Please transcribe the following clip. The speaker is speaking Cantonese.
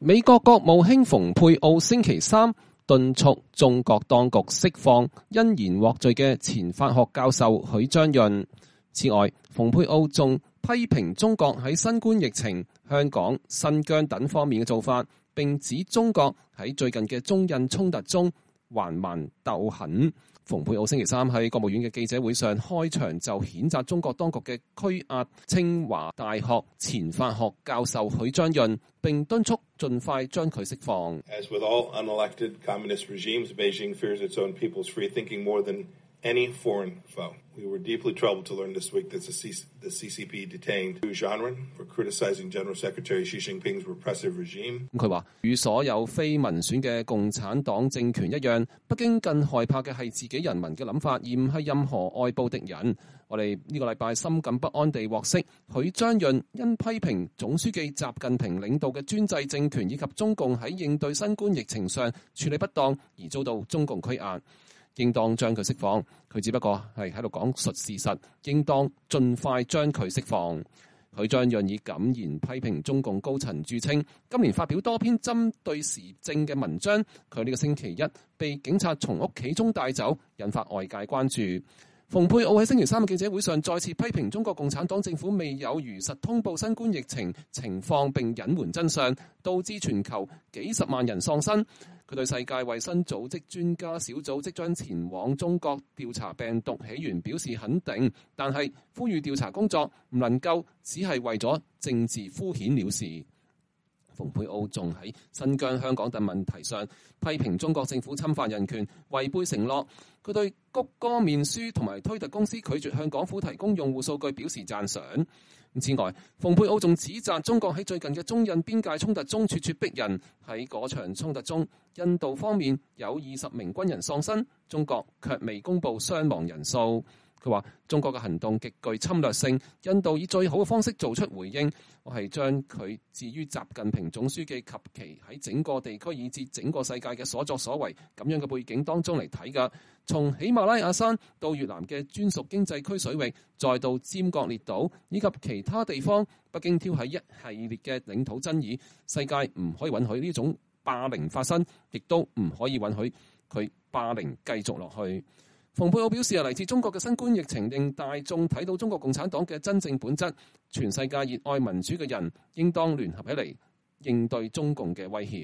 美國國務卿蓬佩奧星期三敦促中國當局釋放因言獲罪嘅前法學教授許章潤。此外，蓬佩奧仲批評中國喺新冠疫情、香港、新疆等方面嘅做法，並指中國喺最近嘅中印衝突中橫蠻鬥狠。蓬佩奧星期三喺國務院嘅記者會上開場就譴責中國當局嘅拘押清華大學前法學教授許章潤，並敦促盡快將佢釋放。 As with all unelected communist regimes, Beijing fears its own people's free thinking more than any foreign foe. We were deeply troubled to learn this week that the CCP detained Zhu Jianren for criticizing General Secretary Xi Jinping's repressive regime. 佢話：與所有非民選嘅共產黨政權一樣，北京更害怕嘅係自己人民嘅諗法，而唔係任何外部敵人。我哋呢個禮拜深感不安地獲悉，許章潤因批評總書記習近平領導嘅專制政權以及中共喺應對新冠疫情上處理不當，而遭到中共拘押。應當將佢釋放，佢只不過係喺度講述事實，應當盡快將佢釋放。許章潤以敢言批評中共高層著稱，今年發表多篇針對時政嘅文章。佢呢個星期一被警察從屋企中帶走，引發外界關注。蓬佩奧喺星期三嘅記者會上再次批評中國共產黨政府未有如實通報新冠疫情況並隱瞞真相，導致全球幾十萬人喪生。佢對世界衛生組織專家小組即將前往中國調查病毒起源表示肯定，但係呼籲調查工作唔能夠只係為咗政治敷衍了事。蓬佩奧仲喺新疆、香港等問題上批評中國政府侵犯人權、違背承諾。佢對谷歌面書同埋推特公司拒絕向港府提供用戶數據表示讚賞。此外，蓬佩奧仲指責中國喺最近嘅中印邊界衝突中咄咄逼人。喺嗰場衝突中，印度方面有20名軍人喪生，中國卻未公布傷亡人數。佢話中國嘅行動極具侵略性，印度以最好嘅方式做出回應。我係將佢置於習近平總書記及其喺整個地區以至整個世界嘅所作所為咁樣嘅背景當中嚟睇㗎。從喜馬拉雅山到越南嘅專屬經濟區水域，再到尖閣列島以及其他地方，北京挑起一系列嘅領土爭議。世界唔可以允許呢種霸凌發生，亦都唔可以允許佢霸凌繼續落去。蓬佩奧表示，嚟自中國嘅新冠疫情令大眾睇到中國共產黨嘅真正本質。全世界熱愛民主嘅人應當聯合起嚟應對中共嘅威脅。